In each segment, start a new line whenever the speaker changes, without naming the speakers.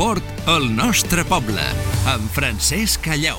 l'esport al nostre poble, amb Francesc Callau.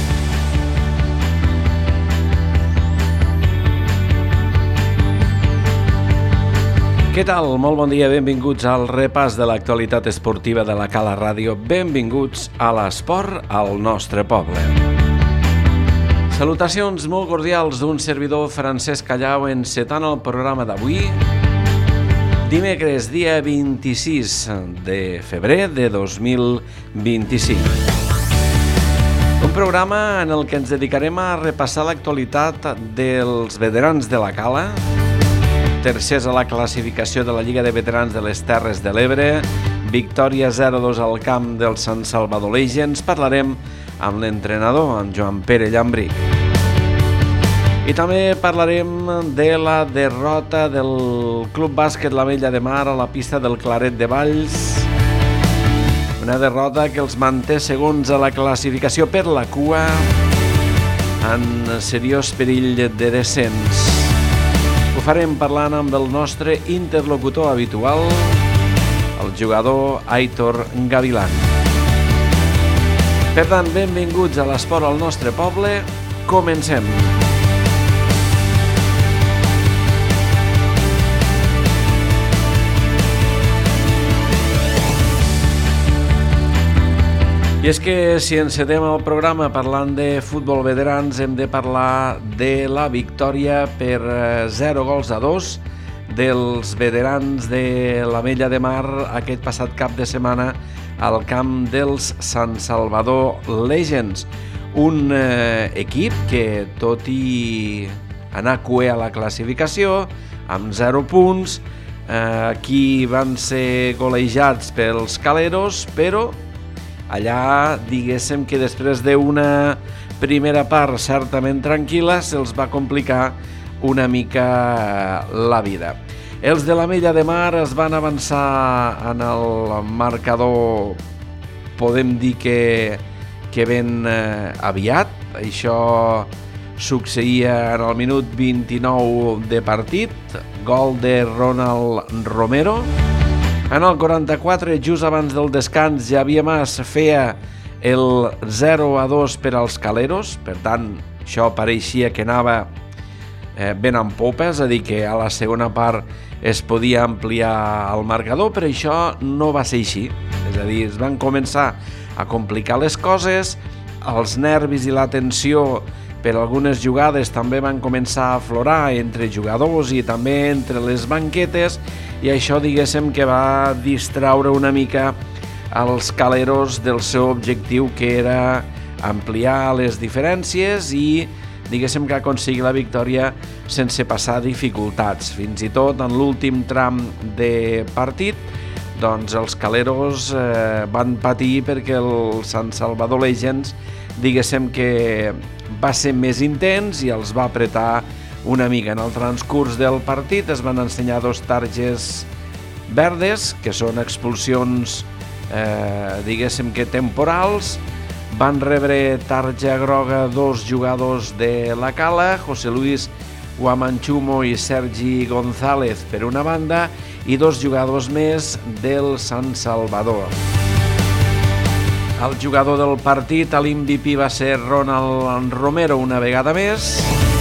Què tal? Molt bon dia, benvinguts al repàs de l'actualitat esportiva de la Cala Ràdio. Benvinguts a l'esport al nostre poble. Salutacions molt cordials d'un servidor, Francesc Callau, encetant el programa d'avui, dimecres, dia 26 de febrer de 2025. Un programa en el que ens dedicarem a repassar l'actualitat dels veterans de la Cala, tercers a la classificació de la Lliga de Veterans de les Terres de l'Ebre, victòria 0-2 al camp del Sant Salvador Legends. Parlarem amb l'entrenador, amb Joan Pere Llambric. I també parlarem de la derrota del Club Bàsquet l'Ametlla de Mar a la pista del Claret de Valls. Una derrota que els manté segons a la classificació per la cua, en seriós perill de descens. Ho farem parlant amb el nostre interlocutor habitual, el jugador Aitor Gavilán. Per tant, benvinguts a l'esport al nostre poble. Comencem. I és que si encetem el programa parlant de futbol veterans, hem de parlar de la victòria per 0-2 dels veterans de l'Ametlla de Mar aquest passat cap de setmana al camp dels Sant Salvador Legends. Un equip que, tot i anar cué a la classificació, amb 0 punts, aquí van ser golejats pels Caleros, però allà, diguéssim que després d'una primera part certament tranquil·la, se'ls va complicar una mica la vida. Els de l'Ametlla de Mar es van avançar en el marcador, podem dir que ben aviat. Això succeïa en el minut 29 de partit, gol de Ronald Romero. En el 44, just abans del descans, Javier Mas feia el 0-2 per als Caleros. Per tant, això pareixia que anava ben en popa, és a dir, que a la segona part es podia ampliar el marcador, però això no va ser així. És a dir, es van començar a complicar les coses, els nervis i la tensió per algunes jugades també van començar a aflorar entre jugadors i també entre les banquetes, i això, diguéssim, que va distraure una mica els Caleros del seu objectiu, que era ampliar les diferències i, diguéssim, que aconseguir la victòria sense passar dificultats. Fins i tot en l'últim tram de partit, doncs els Caleros van patir perquè el Sant Salvador Legends, diguéssim, que va ser més intens i els va apretar una mica. En el transcurs del partit es van ensenyar 2 targes verdes, que són expulsions, diguéssim que temporals. Van rebre tarja groga 2 jugadors de la Cala, José Luis Guamanchumo i Sergi González per una banda, i 2 jugadors més del Sant Salvador. El jugador del partit, l'MVP, va ser Ronald Romero una vegada més.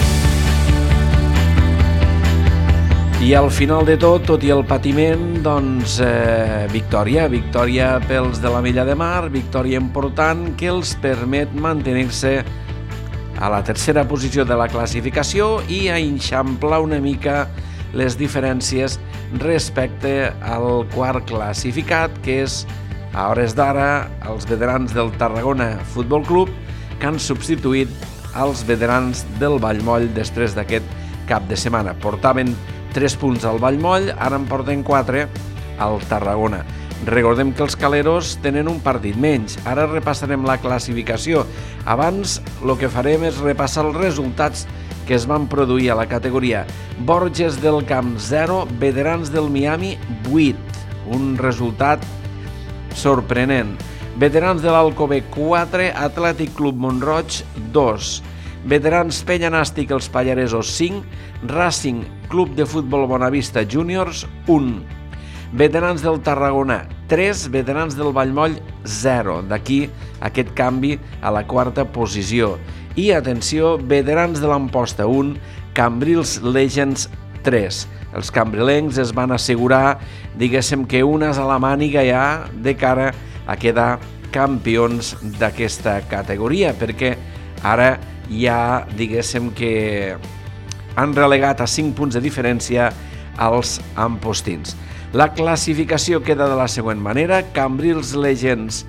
I al final de tot i el patiment, doncs, victòria pels de l'Ametlla de Mar, victòria important que els permet mantenir-se a la tercera posició de la classificació i a eixamplar una mica les diferències respecte al quart classificat, que és, a hores d'ara, els veterans del Tarragona Futbol Club, que han substituït els veterans del Vallmoll després d'aquest cap de setmana. Portaven 3 punts al Vallmoll, ara en porten 4 al Tarragona. Recordem que els Caleros tenen un partit menys. Ara repassarem la classificació. Abans, el que farem és repassar els resultats que es van produir a la categoria. Borges del Camp 0, Veterans del Miami 8. Un resultat sorprenent. Veterans de l'Alcover 4, Atlètic Club Mont-roig 2. Veterans Penya Nàstic els Pallaresos 5, Racing Club de Futbol Bonavista Júniors 1. Veterans del Tarragona 3, veterans del Vallmoll 0, d'aquí aquest canvi a la quarta posició. I atenció, veterans de l'Amposta 1, Cambrils Legends 3. Els cambrilencs es van assegurar, diguéssim, que unes a la màniga ja de cara a quedar campions d'aquesta categoria, perquè ara ja, diguéssim, que han relegat a 5 punts de diferència als ampostins. La classificació queda de la següent manera: Cambrils Legends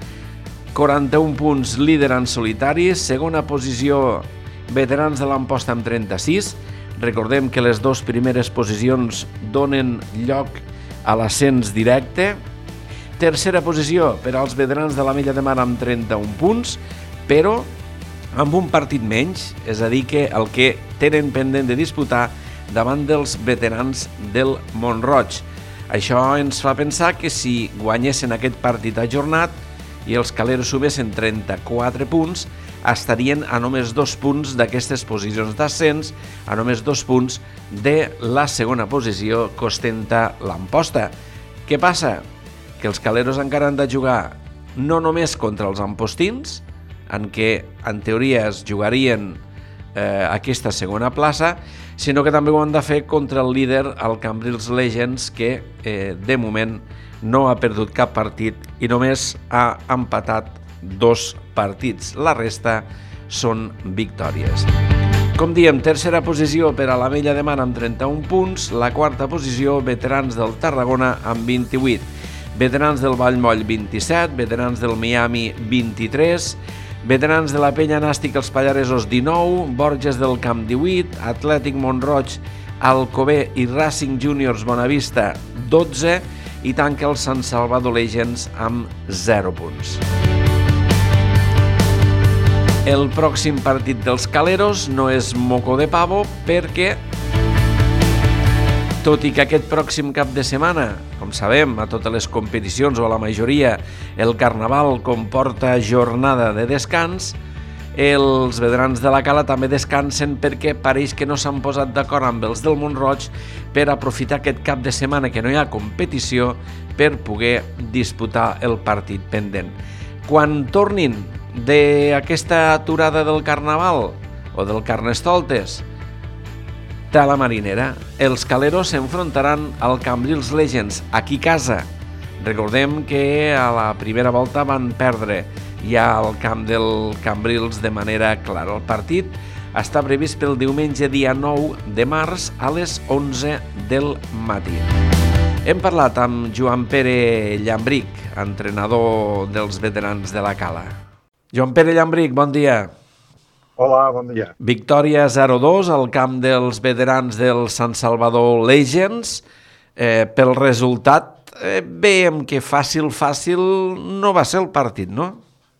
41 punts, líder en solitari. Segona posició, veterans de l'Amposta amb 36. Recordem que les dues primeres posicions donen lloc a l'ascens directe. Tercera posició per als veterans de l'Ametlla de Mar amb 31 punts, però amb un partit menys, és a dir, que el que tenen pendent de disputar davant dels veterans del Mont-roig. Això ens fa pensar que si guanyessin aquest partit ajornat i els caleros subessin 34 punts, estarien a només 2 punts d'aquestes posicions d'ascens, a només 2 punts de la segona posició que ostenta l'Amposta. Què passa? Que els caleros encara han de jugar no només contra els ampostins, en què en teoria es jugarien aquesta segona plaça, sinó que també ho han de fer contra el líder, el Cambrils Legends, que de moment no ha perdut cap partit i només ha empatat 2 partits. La resta són victòries. Com diem, tercera posició per a l'Ametlla de Mar amb 31 punts, la quarta posició, veterans del Tarragona amb 28, veterans del Vallmoll 27, veterans del Miami 23, veterans de la Penya Nàstic els Pallaresos 19, Borges del Camp 18, Atlètic Mont-roig, Alcover i Racing Juniors Bonavista 12 i tanca el Sant Salvador Legends amb 0 punts. El pròxim partit dels caleros no és moco de pavo perquè, tot i que aquest pròxim cap de setmana, com sabem, a totes les competicions o a la majoria, el Carnaval comporta jornada de descans, els veterans de la Cala també descansen perquè pareix que no s'han posat d'acord amb els del Mont-roig per aprofitar aquest cap de setmana que no hi ha competició per poder disputar el partit pendent. Quan tornin d'aquesta aturada del Carnaval o del Carnestoltes, tela marinera, els caleros s'enfrontaran al Cambrils Legends aquí a casa. Recordem que a la primera volta van perdre ja al camp del Cambrils de manera clara. El partit està previst pel diumenge dia 9 de març a les 11 del matí. Hem parlat amb Joan Pere Llambric, entrenador dels veterans de la Cala. Joan Pere Llambric, bon dia.
Hola, bon dia.
Victòria 0-2 al camp dels veterans del Sant Salvador Legends. Pel resultat, veiem que fàcil no va ser el partit, no?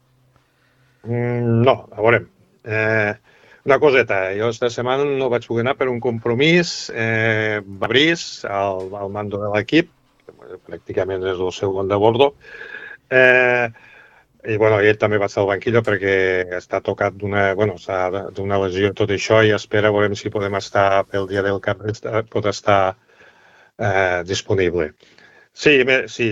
No, a veure, una coseta. Jo esta setmana no vaig poder anar per un compromís. Va Brice, al mando de l'equip, pràcticament és el segon de bordo. I ell també va estar al banquillo perquè està tocat d'una lesió i tot això i espera, veurem si podem estar pel dia del cap, pot estar disponible. Sí,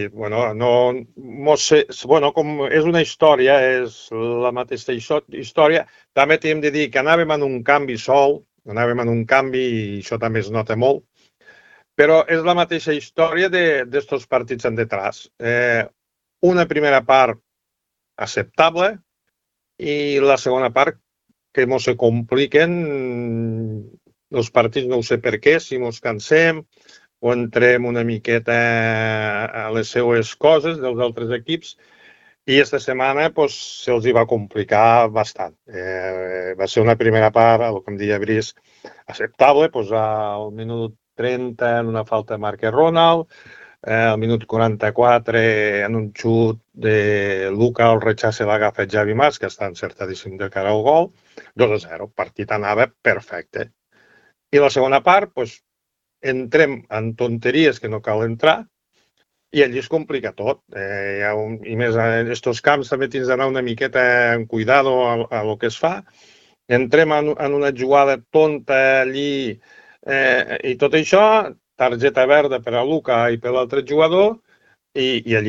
com és una història, és la mateixa història. També hem de dir que anàvem en un canvi sol, i això també es nota molt, però és la mateixa història d'estos partits en detrás. Una primera part acceptable i la segona part que mos se compliquen els partits, no sé per què, si mos cansem o entrem una miqueta a les seues coses dels altres equips i esta setmana se'ls va complicar bastant. Va ser una primera part, com deia Brice, acceptable, al minut 30 en una falta de Marque Ronald, al minut 44 en un xut de Luca el rechace l'agafa Javi Mas, que està encertadíssim de cara al gol, 2-0, partit anava perfecte. I la segona part, entrem en tonteries que no cal entrar i allí es complica tot. I més, en aquests camps també tens d'anar una miqueta en cuidado a lo que es fa. Entrem en una jugada tonta allí i tot això, targeta verda per a Luca i per l'altre jugador, i allí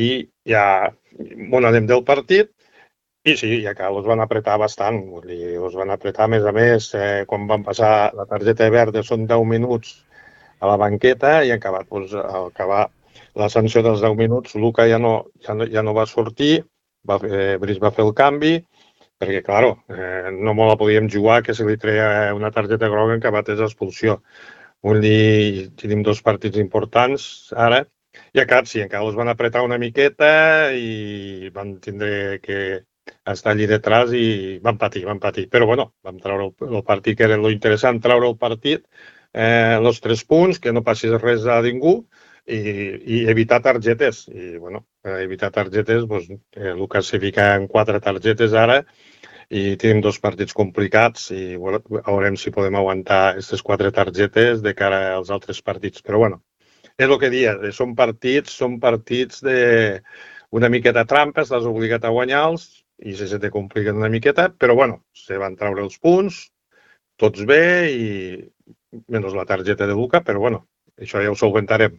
ja m'ho anem del partit. I sí, i que els van apretar bastant, vull dir, els van apretar, a més, quan van passar la targeta verda són 10 minuts a la banqueta i acabat, doncs, al acabar la sanció dels 10 minuts, Luka ja no va sortir, Brice va fer el canvi, perquè, clar, no me la podíem jugar que se li treia una targeta groga en acabat és expulsió. Vull dir, tenim 2 partits importants ara, i acabat, sí, encara els van apretar una miqueta i van tindre que estar allí detrás i van patir. Però, bueno, vam treure el partit, que era lo interessant, treure el partit, els 3 punts, que no passis res a ningú i evitar targetes. I, bueno, evitar targetes, doncs, Lucas se fica en 4 targetes ara i tenim 2 partits complicats i bueno, veurem si podem aguantar aquestes 4 targetes de cara als altres partits. Però, bueno, és el que dia, són partits de una miqueta trampa, estàs obligat a guanyar-los i se te compliquen una miqueta, però bueno, se van treure els punts, tots bé, i menys la targeta de Luka, però bueno, això ja ho solventarem.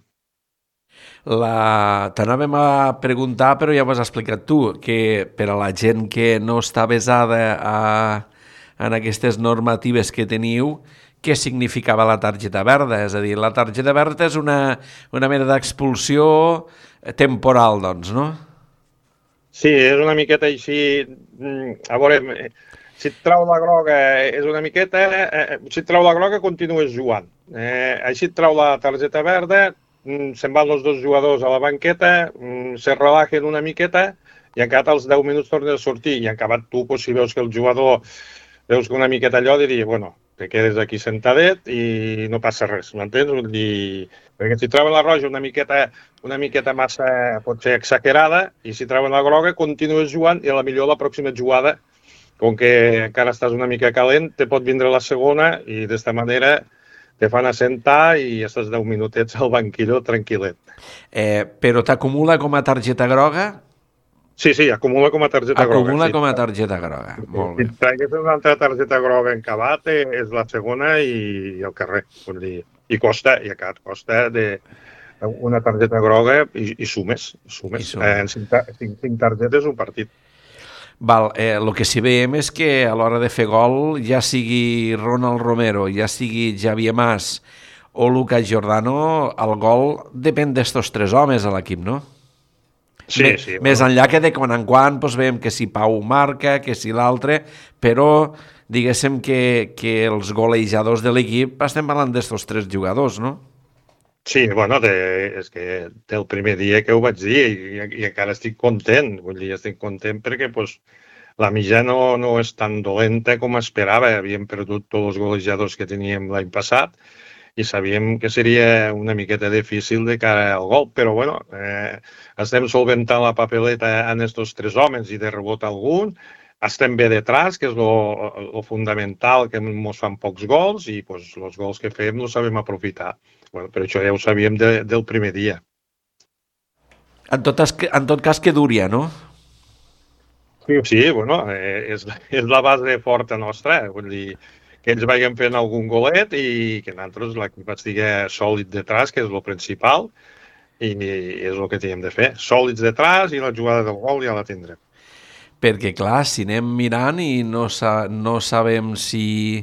T'anàvem a preguntar, però ja ho has explicat tu, que per a la gent que no està avesada en aquestes normatives que teniu, què significava la targeta verda? És a dir, la targeta verda és una mena d'expulsió temporal, doncs, no?
Sí, és una miqueta així. A veure, si et trau la groga és una miqueta... Si et trau la groga, continues jugant. Així et trau la targeta verda, se'n van els 2 jugadors a la banqueta, se relajen una miqueta i acabat als 10 minuts tornen a sortir. I acabat tu, si veus que el jugador veus que una miqueta allò, diria, bueno, te quedes aquí sentadet i no passa res, m'entens? Vull dir, perquè si troben la roja una miqueta massa, potser exagerada, i si troben la groga, continues jugant i a la millor la pròxima jugada, com que encara estàs una mica calent, te pot vindre la segona i d'esta manera te fan assentar i estàs 10 minutets al banquillo tranquil·let.
Però t'acumula com a targeta groga?
Sí, acumula com a targeta groga.
Acumula com a targeta groga, molt bé.
Si tragués una altra targeta groga en acabat, és la segona i al carrer. Vull dir, i costa una targeta groga i sumes. En 5 targetes un partit.
Val, el que sí veiem és que a l'hora de fer gol, ja sigui Ronald Romero, ja sigui Javier Mas o Lucas Giordano, el gol depèn d'estos 3 homes a l'equip, no?
Sí.
Més enllà que de quan en quan doncs veiem que si Pau marca, que si l'altre, però diguéssim que els golejadors de l'equip estem parlant d'estos 3 jugadors, no?
Sí, bueno, és que del primer dia que ho vaig dir i encara estic content, vull dir, estic content perquè pues, la mitjana no és tan dolenta com esperava, havíem perdut tots els golejadors que teníem l'any passat i sabíem que seria una miqueta difícil de cara al gol, però bueno, estem solventant la papeleta en estos 3 homes i de rebot algun, estem bé detrás, que és lo fundamental, que ens fan pocs gols i pues, els gols que fem no sabem aprofitar. Bueno, però això ja ho sabíem del primer dia.
En tot cas que dúria, no?
Sí, bueno, és la base forta nostra, vull dir, que ens vagin fent algun golet i que nosaltres l'equip estigui sòlid detrás, que és el principal, i és el que tenim de fer. Sòlids detrás i la jugada del gol ja la tindrem.
Perquè, clar, si anem mirant i no sabem si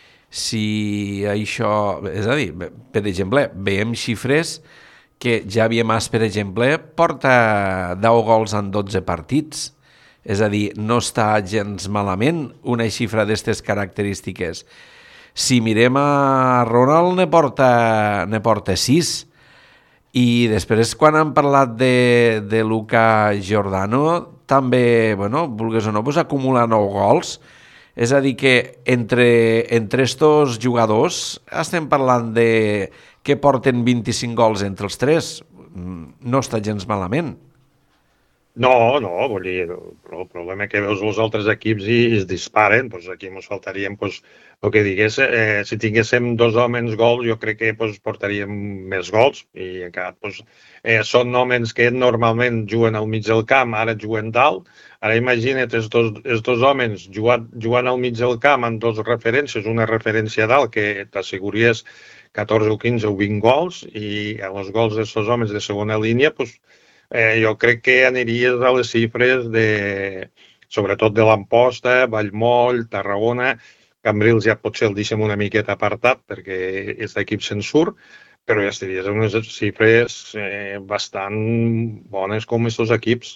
això... És a dir, per exemple, veiem xifres que Javier Mas, per exemple, porta 10 gols en 12 partits. És a dir, no està gens malament una xifra d'aquestes característiques. Si mirem a Ronald, ne porta 6. I després, quan hem parlat de Luka Giordano, també, bueno, vulguis o no, pues acumula 9 gols. És a dir, que entre estos jugadors estem parlant de que porten 25 gols entre els 3. No està gens malament.
No, vull dir, el problema que veus els altres equips i es disparen, doncs aquí ens faltaríem, doncs, el que digués, si tinguéssim 2 homes gols, jo crec que doncs, portaríem més gols, i encara, doncs, són homes que normalment juguen al mig del camp, ara juguen dalt, ara imagina't els dos homes jugant al mig del camp amb 2 referències, una referència dalt que t'asseguries 14 o 15 o 20 gols, i els gols d'aquests homes de segona línia, doncs, Jo crec que aniries a les xifres sobretot de l'Amposta, Vallmoll, Tarragona. Cambrils ja potser el deixem una miqueta apartat perquè aquest equip se'n surt, però ja estaries en unes xifres bastant bones com aquests equips.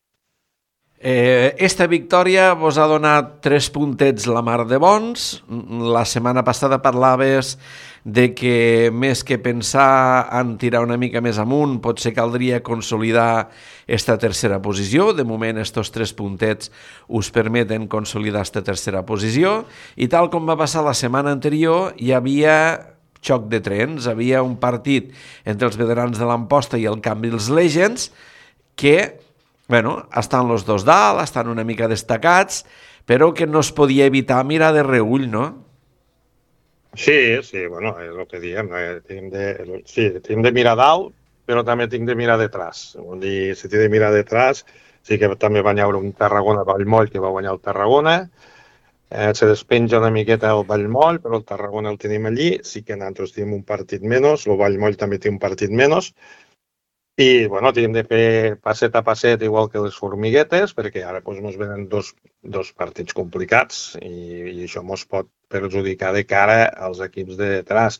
Esta victòria vos ha donat 3 puntets la mar de bons. La setmana passada parlaves de que més que pensar en tirar una mica més amunt, potser caldria consolidar esta tercera posició. De moment, estos 3 puntets us permeten consolidar esta tercera posició. I tal com va passar la setmana anterior, hi havia xoc de trens, havia un partit entre els veterans de l'Amposta i el Cambrils Legends que, bueno, estan els dos dalt, estan una mica destacats, però que no es podia evitar mirar de reull, no?
Sí, bueno, és el que diem. Tinc de mirar dalt, però també tinc de mirar detrás. Vull dir, si tinc de mirar detrás, sí que també va haver un Tarragona-Vallmoll que va guanyar el Tarragona, se despenja una miqueta el Vallmoll, però el Tarragona el tenim allí, sí que nosaltres tenim un partit menys, el Vallmoll també té un partit menys, i bueno, tenim de fer passet a passet igual que les formiguetes, perquè ara ens venen dos partits complicats i això ens pot perjudicar de cara als equips de detrás.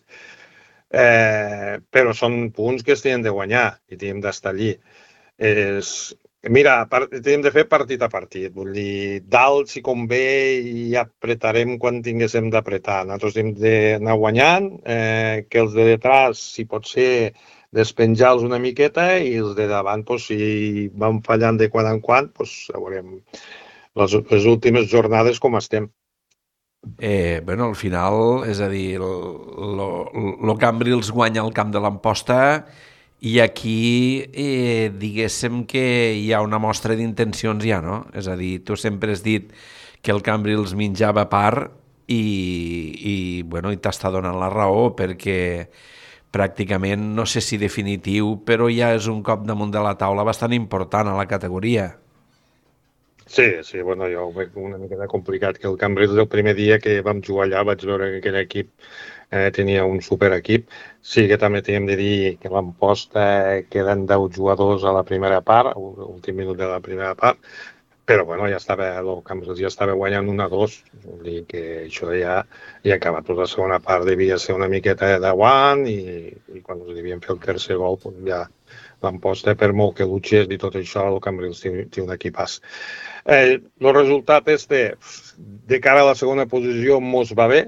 Però són punts que es tenen de guanyar i tenim d'estar allí. Mira, tenim de fer partit a partit. Vull dir, dalt, si convé, i apretarem quan tinguéssim d'apretar. Nosaltres hem d'anar guanyant, que els de detrás, si pot ser, despenjar-los una miqueta, i els de davant, si van fallant de quan en quan, veurem les últimes jornades com estem.
Bueno, al final, és a dir, el Cambrils guanya el camp de l'Amposta i aquí diguéssim que hi ha una mostra d'intencions ja, no? És a dir, tu sempre has dit que el Cambrils menjava part i t'està donant la raó perquè pràcticament, no sé si definitiu, però ja és un cop damunt de la taula bastant important a la categoria.
Sí, bueno, jo ho veig una mica complicat, que el Cambrils el primer dia que vam jugar allà vaig veure que aquell equip tenia un superequip. Sí que també tenim de dir que l'Amposta queden 10 jugadors a la primera part, l'últim minut de la primera part, però bueno, el Cambrils ja estava guanyant 1-2, vull dir que això ja ha acabat. La segona part devia ser una miqueta d'aguant i quan us devien fer el tercer gol ja l'Amposta, per molt que luchés i tot això, el Cambrils té un equipàs. El resultat és de cara a la segona posició mos va bé,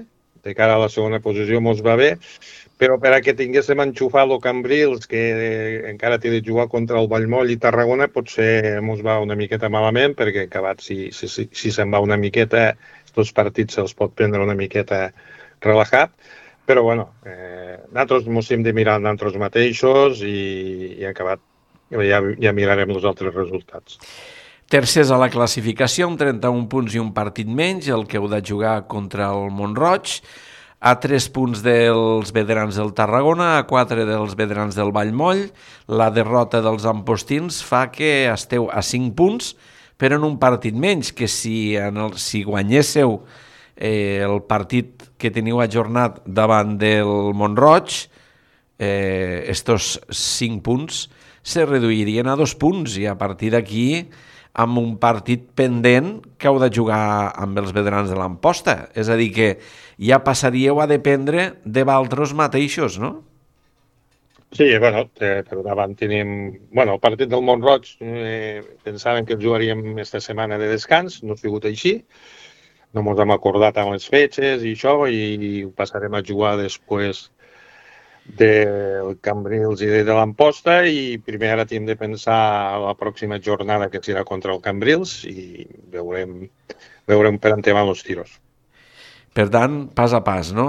però per a que tinguéssim enxufat el Cambrils, que encara té de jugar contra el Vallmoll i Tarragona, potser mos va una miqueta malament, perquè acabat, si se'n va una miqueta, tots partits se'ls pot prendre una miqueta relaxat, però bueno, nosaltres ens hem de mirar nosaltres mateixos i acabat ja mirarem els altres resultats.
Tercers a la classificació, amb 31 punts i un partit menys, el que heu de jugar contra el Mont-roig, a 3 punts dels veterans del Tarragona, a 4 dels veterans del Vallmoll. La derrota dels ampostins fa que esteu a 5 punts, però en un partit menys, que si guanyésseu el partit que teniu ajornat davant del Mont-roig, estos 5 punts se reduirien a 2 punts i a partir d'aquí amb un partit pendent que heu de jugar amb els veterans de l'Amposta. És a dir, que ja passaríeu a dependre de vosaltres mateixos, no?
Sí, bueno, per davant tenim... Bueno, el partit del Mont-roig pensàvem que el jugaríem aquesta setmana de descans, no ha sigut així. No ens hem acordat amb les fetges i això, i ho passarem a jugar després del Cambrils i de l'Amposta, i primer ara hem de pensar a la pròxima jornada que serà contra el Cambrils i veurem per on van els tiros.
Per tant, pas a pas, no?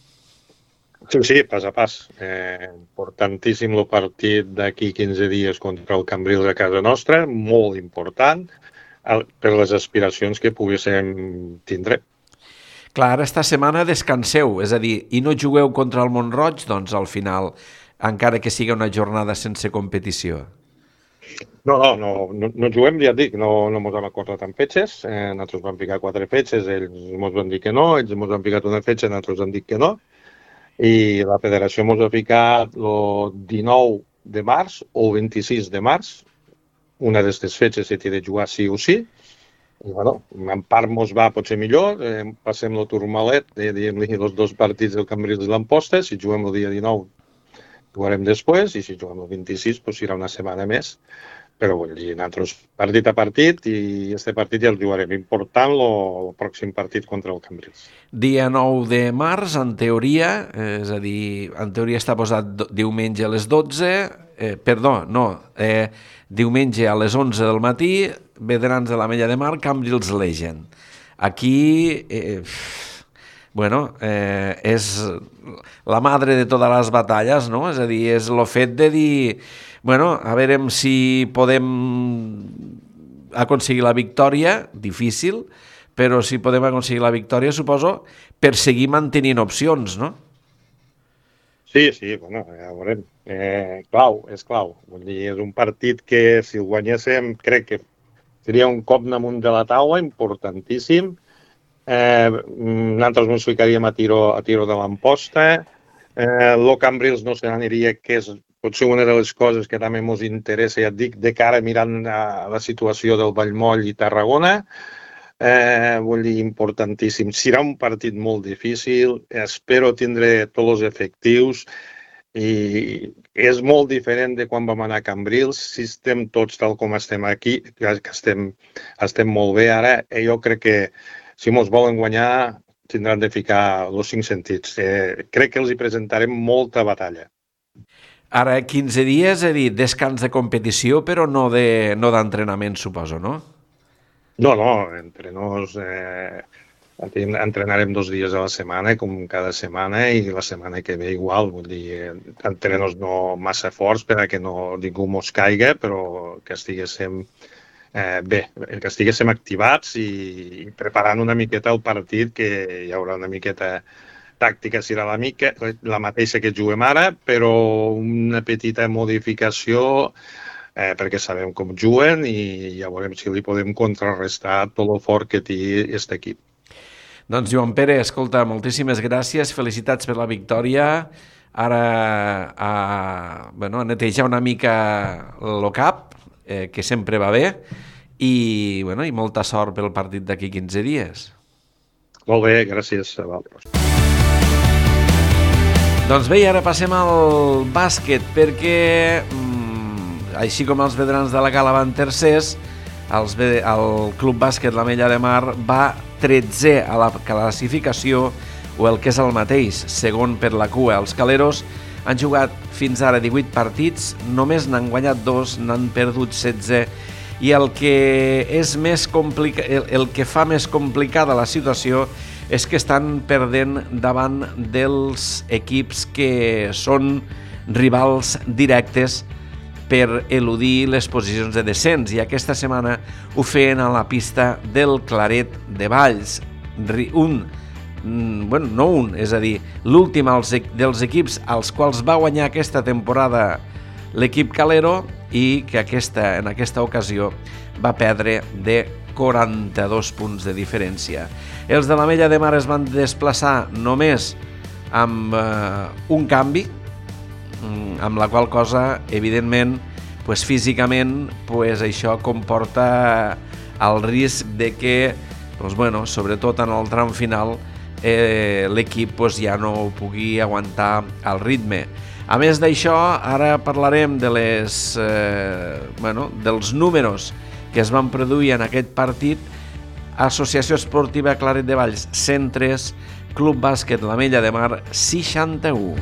Sí, pas a pas. Importantíssim el partit d'aquí 15 dies contra el Cambrils a casa nostra, molt important per les aspiracions que poguéssim tindre.
Clar, esta setmana descanseu, és a dir, i no jugueu contra el Mont-roig, doncs al final, encara que sigui una jornada sense competició.
No juguem, ja et dic, no ens hem acordat amb fetges, nosaltres vam ficar 4 fetges, ells ens van dir que no, ells ens han ficat una fetge, nosaltres han dit que no, i la federació ens ha ficat el 19 de març o el 26 de març, una d'aquestes fetges se té de jugar sí o sí, i bueno, en part mos va potser millor, passem el turmalet, diguem-li els 2 partits del Cambrils i l'Amposta, si juguem el dia 19 jugarem després, i si juguem el 26 doncs serà una setmana més, però vull dir, nosaltres partit a partit, i este partit ja el jugarem. Important el pròxim partit contra el Cambrils.
Dia 9 de març, en teoria, és a dir, en teoria està posat diumenge a les 12, diumenge a les 11 del matí, Veterans de l'Ametlla de Mar, Cambrils Legend. Aquí, és la madre de totes les batalles, no? És a dir, és el fet de dir, a veure si podem aconseguir la victòria, difícil, però si podem aconseguir la victòria, suposo, per seguir mantenint opcions, no?
Sí, bueno, ja ho veurem. És clau. Vull dir, és un partit que, si el guanyéssim, crec que seria un cop damunt de la taula importantíssim. Nosaltres ens ficaríem a tiro de l'Amposta. El Cambrils no se n'aniria, que és potser una de les coses que també ens interessa, ja et dic, de cara mirant a la situació del Vallmoll i Tarragona. Vull dir, importantíssim. Serà un partit molt difícil, espero tindre tots els efectius, i és molt diferent de quan vam anar a Cambrils. Si estem tots tal com estem aquí, que estem molt bé ara, jo crec que si ens volen guanyar tindran de ficar els 5 sentits. Crec que els hi presentarem molta batalla.
Ara, 15 dies, he dit, descans de competició, però no d'entrenament, suposo, no?
No, entre nos entrenarem 2 dies a la setmana, com cada setmana, i la setmana que ve igual. Vull dir, entrenos no massa forts perquè ningú mos caiga, però que estiguéssim bé, que estiguéssim activats i preparant una miqueta el partit, que hi haurà una miqueta tàctica, serà la mateixa que juguem ara, però una petita modificació, perquè sabem com juguen i ja veurem si li podem contrarrestar tot el fort que té aquest equip.
Doncs, Joan Pere, escolta, moltíssimes gràcies, felicitats per la victòria. Ara a netejar una mica el cap, que sempre va bé, i molta sort pel partit d'aquí 15 dies.
Molt bé, gràcies a vosaltres.
Doncs bé, ara passem al bàsquet, perquè així com els veterans de la Cala van tercers, el Club Bàsquet l'Ametlla de Mar va 13è a la classificació, o el que és el mateix, segon per la cua. Els caleros han jugat fins ara 18 partits, només n'han guanyat 2, n'han perdut 16, i el que fa més complicada la situació és que estan perdent davant dels equips que són rivals directes per eludir les posicions de descens, i aquesta setmana ho feien a la pista del Claret de Valls. És a dir, l'últim dels equips als quals va guanyar aquesta temporada l'equip calero, i que en aquesta ocasió va perdre de 42 punts de diferència. Els de l'Ametlla de Mar es van desplaçar només amb un canvi, amb la qual cosa, evidentment, físicament, això comporta el risc de que, sobretot en el tram final, l'equip ja no pugui aguantar el ritme. A més d'això, ara parlarem dels números que es van produir en aquest partit. Associació Esportiva Claret de Valls, 103, Club Bàsquet l'Ametlla de Mar, 61.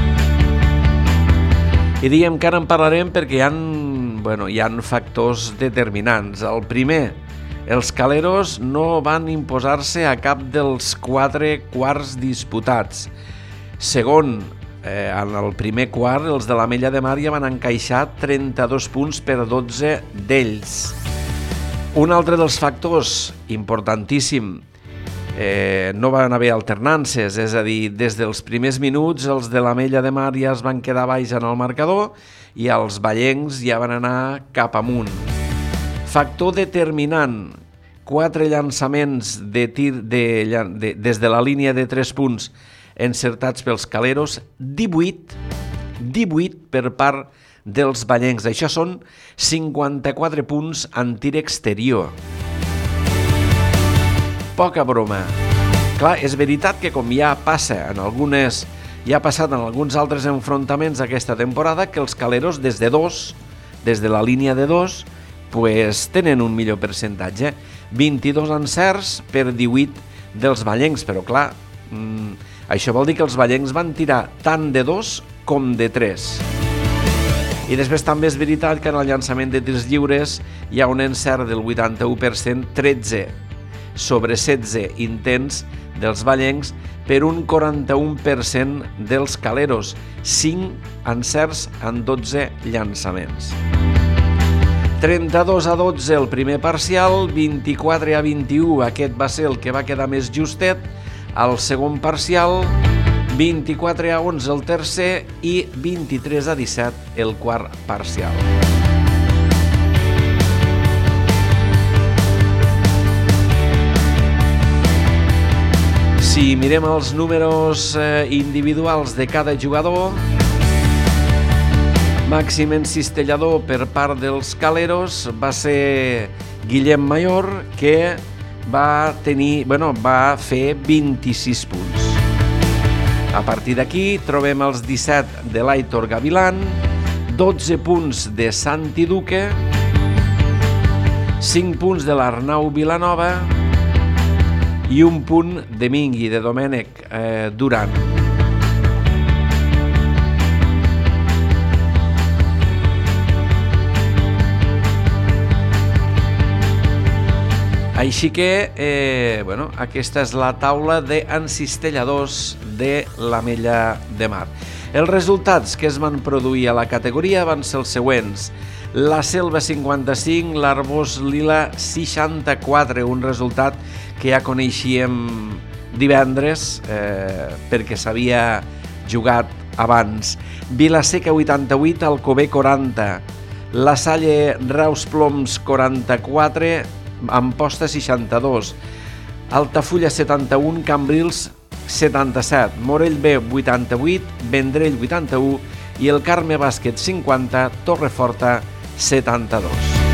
I diguem que ara en parlarem perquè hi ha factors determinants. El primer, els caleros no van imposar-se a cap dels 4 quarts disputats. Segon, en el primer quart, els de l'Ametlla de Mar ja van encaixar 32 punts per 12 d'ells. Un altre dels factors importantíssim, no van haver alternances, és a dir, des dels primers minuts els de l'Ametlla de Mar ja es van quedar baix en el marcador i els vallencs ja van anar cap amunt. Factor determinant, 4 llançaments de tir des de la línia de 3 punts encertats pels caleros, 18 per part dels ballencs. Això són 54 punts en tir exterior. Poca broma. Clar, és veritat que com ja ha passat en alguns altres enfrontaments aquesta temporada, que els caleros des de la línia de 2, pues, tenen un millor percentatge. 22 encerts per 18 dels ballencs, però clar, això vol dir que els ballencs van tirar tant de 2 com de 3. I després també és veritat que en el llançament de tirs lliures hi ha un encert del 81%, 13 sobre 16 intents dels ballencs per un 41% dels caleros, 5 encerts en 12 llançaments. 32-12 el primer parcial, 24-21 aquest va ser el que va quedar més justet, el segon parcial, 24-11 el tercer i 23-17 el quart parcial. Si mirem els números individuals de cada jugador, màxim encistellador per part dels caleros va ser Guillem Mayor, que va fer 26 punts. A partir d'aquí trobem els 17 de l'Aitor Gavilán, 12 punts de Santi Duque, 5 punts de l'Arnau Vilanova i un punt de Mingui, de Domènec Duran. Així que, aquesta és la taula d'encistelladors de l'Ametlla de Mar. Els resultats que es van produir a la categoria van ser els següents. La Selva 55, l'Arbós Lila 64, un resultat que ja coneixíem divendres perquè s'havia jugat abans. Vilaseca 88, Alcover 40, La Salle Reus Ploms 44, Amposta 62, Altafulla 71, Cambrils 77, Morell B 88, Vendrell 81 i el Carme Bàsquet 50, Torreforta 72.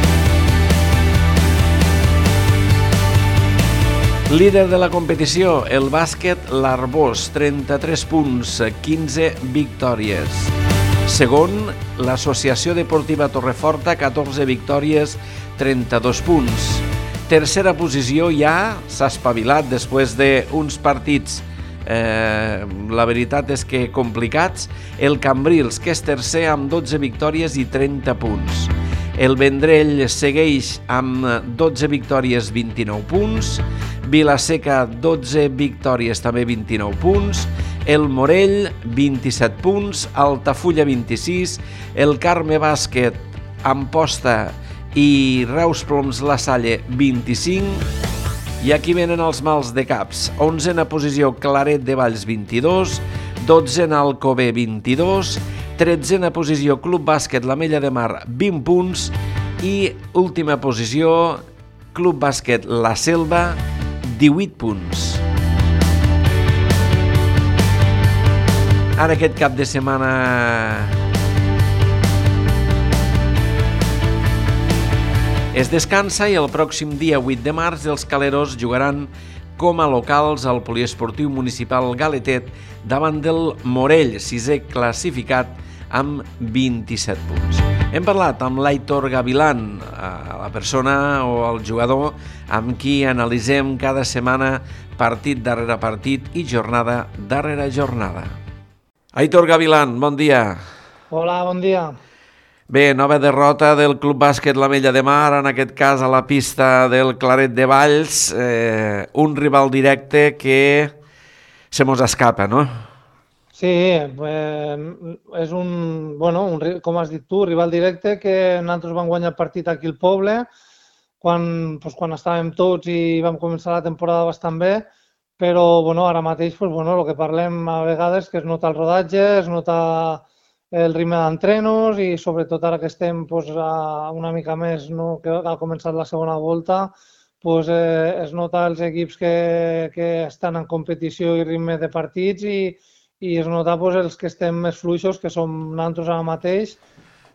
Líder de la competició, el bàsquet l'Arbós, 33 punts, 15 victòries. Segon, l'Associació Deportiva Torreforta, 14 victòries, 32 punts. Tercera posició ja s'ha espavilat després d'uns partits, la veritat és que complicats, el Cambrils, que és tercer amb 12 victòries i 30 punts. El Vendrell segueix amb 12 victòries, 29 punts. Vilaseca, 12 victòries, també 29 punts. El Morell, 27 punts. Altafulla, 26. El Carme Bàsquet, Amposta i Reus Ploms La Salle, 25. I aquí venen els mals de caps. 11a posició, Claret de Valls, 22. 12a Alcover, 22. 13a posició, Club Bàsquet l'Ametlla de Mar, 20 punts. I última posició, Club Bàsquet La Selva, 18 punts. Ara aquest cap de setmana es descansa i el pròxim dia 8 de març els caleros jugaran com a locals al poliesportiu municipal Galetet davant del Morell, sisè classificat amb 27 punts. Hem parlat amb l'Aitor Gavilán, la persona o el jugador amb qui analitzem cada setmana partit darrere partit i jornada darrere jornada. Aitor Gavilán, bon dia.
Hola, bon dia.
Bé, nova derrota del Club Bàsquet l'Ametlla de Mar, en aquest cas a la pista del Claret de Valls, un rival directe que se mos escapa, no?
Sí, és com has dit tu, rival directe que nosaltres vam guanyar el partit aquí al poble quan estàvem tots i vam començar la temporada bastant bé, però ara mateix el que parlem a vegades que es nota el rodatge, es nota el ritme d'entrenos i sobretot ara que estem una mica més, que ha començat la segona volta, es nota els equips que estan en competició i ritme de partits i es nota els que estem més fluixos, que som nosaltres ara mateix,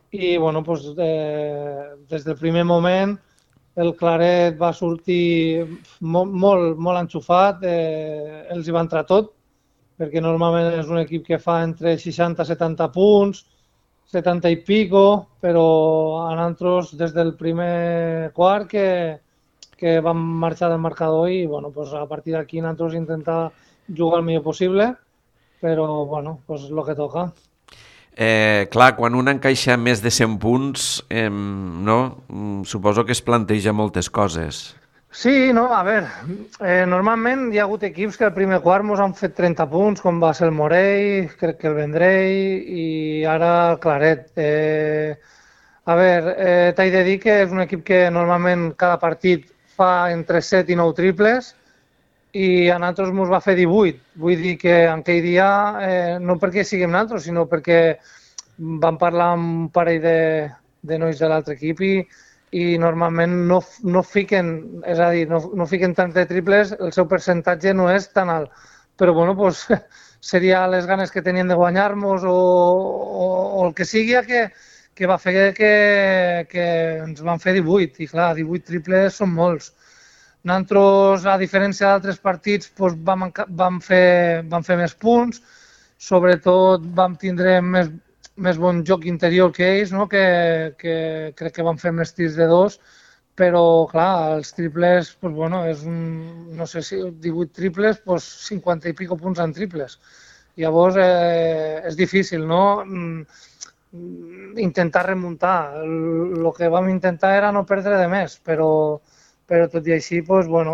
i bueno, doncs, des del primer moment el Claret va sortir molt enxufat, els hi va entrar tot, perquè normalment és un equip que fa entre 60 i 70 punts, 70 i pico, però a nosaltres des del primer quart que vam marxar del marcador i bueno, doncs a partir d'aquí nosaltres intentar jugar el millor possible, però bueno, doncs el que toca.
Clar, quan un encaixa més de 100 punts, no? Suposo que es planteja moltes coses.
Sí, no, a veure, normalment hi ha hagut equips que al primer quart mos han fet 30 punts, com va ser el Morell, crec que el Vendrell i ara el Claret. A veure, t'he de dir que és un equip que normalment cada partit fa entre 7 i 9 triples i a nosaltres mos va fer 18. Vull dir que en aquell dia, no perquè siguem nosaltres, sinó perquè vam parlar amb un parell de nois de l'altre equip i normalment no fiquen, és a dir, no fiquen tant de triples, el seu percentatge no és tan alt. Però bueno, doncs, seria les ganes que tenien de guanyar-nos o el que sigui que va fer que ens van fer 18. I clar, 18 triples són molts. Nosaltres, a diferència d'altres partits, doncs vam fer més punts, sobretot vam tindre més bon joc interior que ells, no? que crec que van fer més tirs de dos, però clar, els triples, doncs, bueno, no sé si 18 triples, doncs 50 i pico punts en triples. Llavors és difícil, no? Intentar remuntar. El que vam intentar era no perdre de més, però tot i així, doncs, bueno,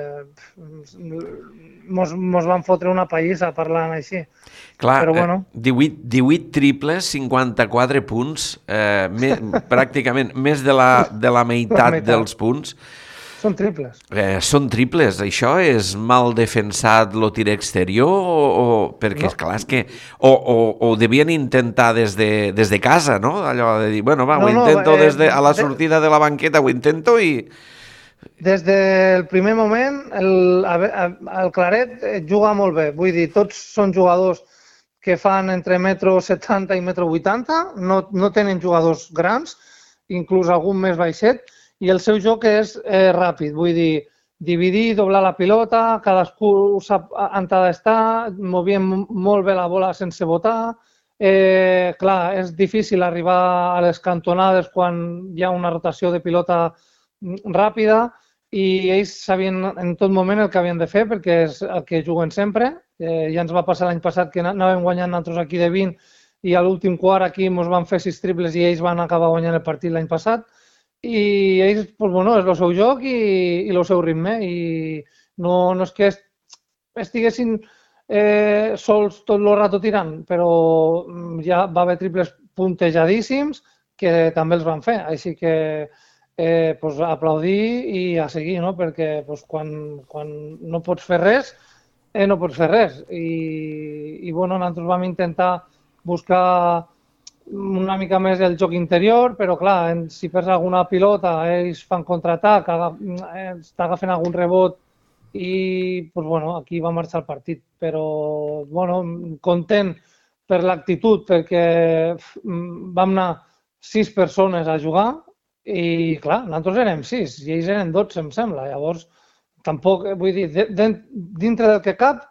mos van fotre una pallissa parlant així.
Clar,
però, bueno.
18 triples, 54 punts, pràcticament més de la meitat dels punts.
Són triples.
Són triples. Això és mal defensat el tir exterior? Perquè, no. Esclar, és que... O devien intentar des de casa, no? Allò de dir, bueno, va, ho intento a la sortida de la banqueta, ho intento i...
Des del primer moment, el Claret juga molt bé. Vull dir, tots són jugadors que fan entre 1,70 m i 1,80 m, no tenen jugadors grans, inclús algun més baixet, i el seu joc és ràpid. Vull dir, dividir, doblar la pilota, cadascú sap on ha d'estar, movien molt bé la bola sense botar. Clar, és difícil arribar a les cantonades quan hi ha una rotació de pilota ràpida i ells sabien en tot moment el que havien de fer perquè és el que juguen sempre. Ja ens va passar l'any passat que anàvem guanyant nosaltres aquí de 20 i a l'últim quart aquí ens van fer 6 triples i ells van acabar guanyant el partit l'any passat i ells, doncs, bueno, és el seu joc i el seu ritme i no és que estiguessin sols tot el rato tirant, però ja va haver triples puntejadíssims que també els van fer, així que pues, aplaudir i a seguir, no? Perquè pues, quan no pots fer res, no pots fer res. I bueno, nosaltres vam intentar buscar una mica més el joc interior, però clar, si perds alguna pilota, ells fan contraatac, t'agafen algun rebot i pues, bueno, aquí va marxar el partit. Però bueno, content per l'actitud, perquè vam anar 6 persones a jugar i clar, nosaltres érem 6 i ells eren 12, em sembla. Llavors, tampoc, vull dir, dintre del que cap,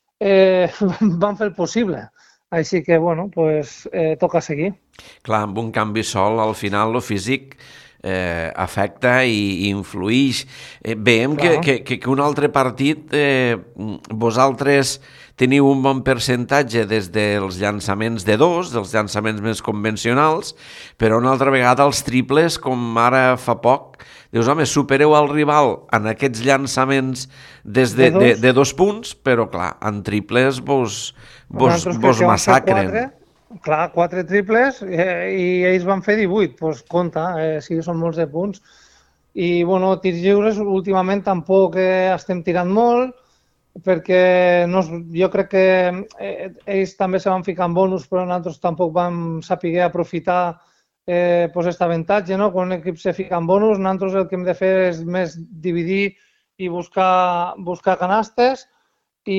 van fer el possible. Així que, bueno, pues, toca seguir.
Clar, amb un canvi sol, al final, el físic afecta i influïx. Veiem que un altre partit, vosaltres teniu un bon percentatge des dels llançaments de dos, dels llançaments més convencionals, però una altra vegada els triples, com ara fa poc, dius, home, supereu el rival en aquests llançaments de 2 punts, però clar, en triples vos massacren.
Clar, 4 triples i ells van fer 18, doncs compta, sí, són molts de punts. I, bueno, tirs lliures últimament tampoc estem tirant molt, perquè jo crec que ells també se van ficar en bonus, però nosaltres tampoc vam saber aprofitar aquest avantatge, no? Quan un equip se fica en bonus, nosaltres el que hem de fer és més dividir i buscar canastes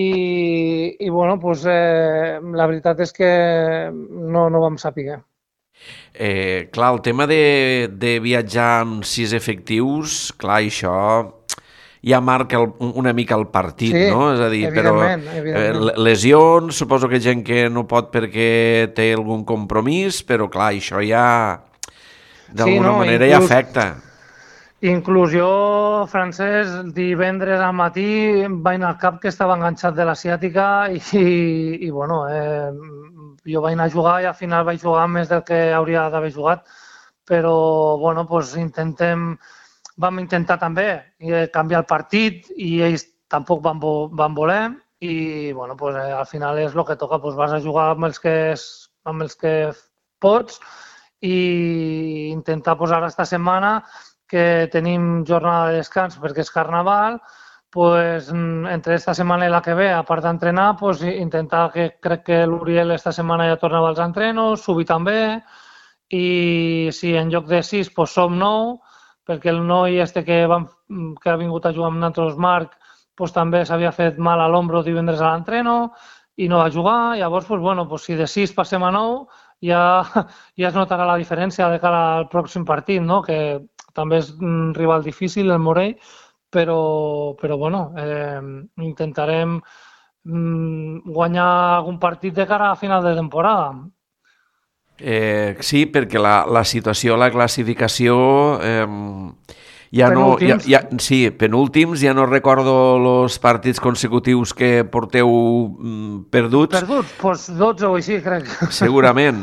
i bueno, doncs, la veritat és que no vam saber.
Clar, el tema de viatjar amb 6 efectius, clar, això ja marca una mica el partit,
Sí,
no? És a dir, però
evidentment.
lesions, suposo que gent que no pot perquè té algun compromís, però clar, això ja d'alguna manera ja afecta.
Inclús jo, Francesc, divendres al matí vaig anar al cap que estava enganxat de l'asiàtica i bueno, jo vaig anar a jugar i al final vaig jugar més del que hauria d'haver jugat, però bueno, doncs vam intentar també canviar el partit i ells tampoc van voler i bueno, doncs, al final és el que toca, doncs vas a jugar amb els que pots i intentar posar esta setmana que tenim jornada de descans perquè és carnaval, pues, entre esta setmana i la que ve, a part d'entrenar, pues, intentar que crec que l'Uriel esta setmana ja tornava als entrenos, Subi també, i si en lloc de 6 pues, som 9, perquè el noi que ha vingut a jugar amb nosaltres, Marc, pues, també s'havia fet mal a l'ombro divendres a l'entreno i no va jugar, llavors pues, bueno, pues, si de 6 passem a 9 ja es notarà la diferència de cara al pròxim partit, no? Que també és un rival difícil, el Morell, però bueno, intentarem guanyar algun partit de cara a final de temporada.
Sí, perquè la situació, la classificació ja no... Sí, penúltims, ja no recordo els partits consecutius que porteu perduts.
Perduts? Doncs 12 o així, crec.
Segurament.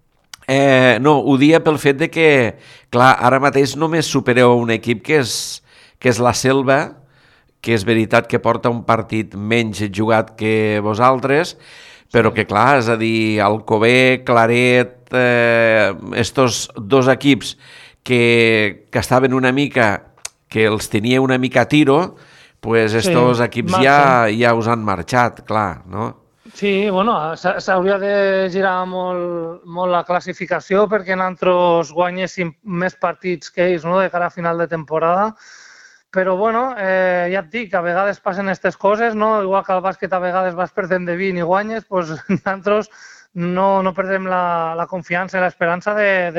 No, ho dia pel fet de que, clar, ara mateix només supereu un equip que és la Selva, que és veritat que porta un partit menys jugat que vosaltres, però que, clar, és a dir, Alcover, Claret, estos dos equips que estaven una mica, que els tenia una mica a tiro, pues estos equips ja us han marxat, clar, no?
Sí, bueno, s'hauria de girar molt la classificació perquè nosaltres guanyéssim més partits que ells, no?, de cara a final de temporada. Però, bueno, ja et dic, a vegades passen aquestes coses, no? Igual que al bàsquet a vegades vas perdent de 20 i guanyes, doncs nosaltres no perdem la confiança i l'esperança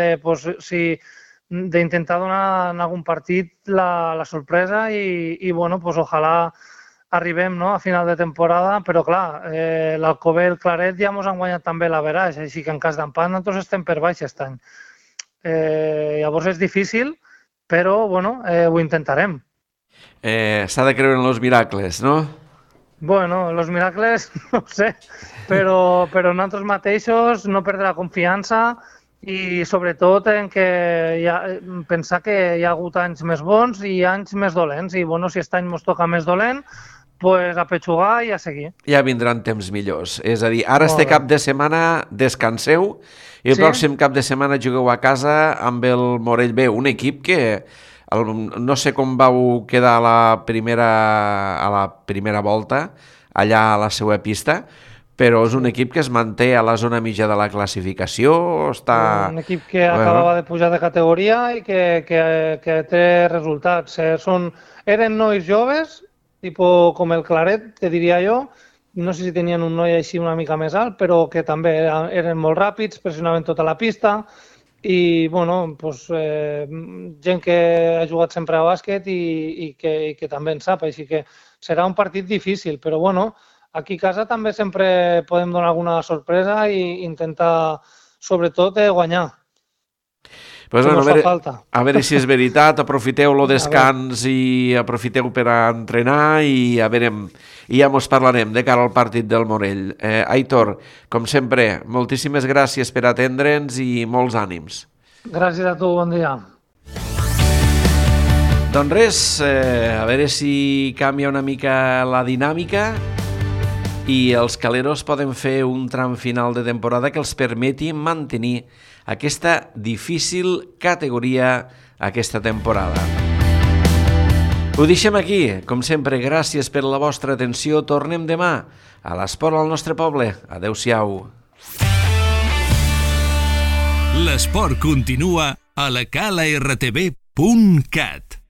d'intentar donar en algun partit la sorpresa i bueno, doncs ojalà arribem, no?, a final de temporada, però clar, l'Alcover i el Claret ja ens han guanyat també l'averaix, així que en cas d'empat nosaltres estem per baix aquest any. Llavors és difícil, però bueno, ho intentarem.
S'ha de creure en els miracles, no?
Bueno, els miracles no ho sé, però nosaltres mateixos no perdre la confiança i sobretot en pensar que hi ha hagut anys més bons i anys més dolents i bueno, si aquest any ens toca més dolent, pues a petxugar i a seguir. Ja
vindran temps millors. És a dir, ara este cap de setmana descanseu i el pròxim cap de setmana jugueu a casa amb el Morell B, un equip que no sé com vau quedar a la primera volta allà a la seva pista, però és un equip que es manté a la zona mitja de la classificació.
Un equip que acabava de pujar de categoria i que té resultats. Eren nois joves, tipus com el Claret, te diria jo. No sé si tenien un noi així una mica més alt, però que també eren molt ràpids, pressionaven tota la pista i, bueno, gent que ha jugat sempre a bàsquet i que també en sap, així que serà un partit difícil, però, bueno, aquí a casa també sempre podem donar alguna sorpresa i intentar, sobretot, guanyar.
Pues bueno, a veure si és veritat, aprofiteu el descans i aprofiteu per a entrenar i ja mos parlarem de cara al partit del Morell. Aitor, com sempre, moltíssimes gràcies per atendre'ns i molts ànims.
Gràcies a tu, bon dia.
Doncs res, a veure si canvia una mica la dinàmica i els caleros poden fer un tram final de temporada que els permeti mantenir aquesta difícil categoria aquesta temporada. Ho deixem aquí. Com sempre, gràcies per la vostra atenció. Tornem demà a l'Esport al nostre poble. Adéu-siau.
L'esport continua a la calartv.cat.